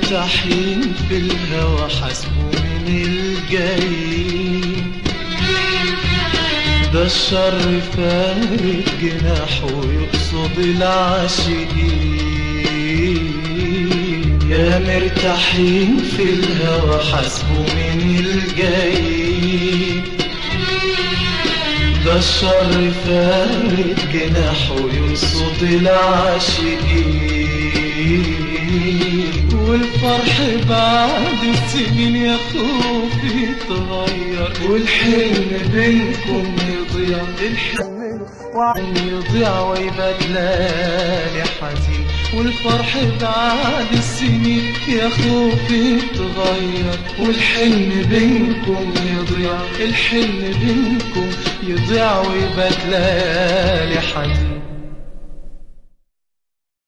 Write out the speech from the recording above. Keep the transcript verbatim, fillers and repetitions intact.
مرتاحين في الهوى حاسبوا من الجاي، ده الشر فارد جناحه ويقصد العاشقين. يا مرتاحين في الهوى حاسبوا من الجاي، ده الشر فارد جناحه ويقصد العاشقين. والفرح بعد السنين يا خوفي يتغير، والحلم بينكم يضيع، الحلم وعن يضيع ويبقى ليالي حزين. والفرح بعد السنين يا خوفي يتغير، والحلم بينكم يضيع، الحلم بينكم يضيع ويبقى ليالي حزين.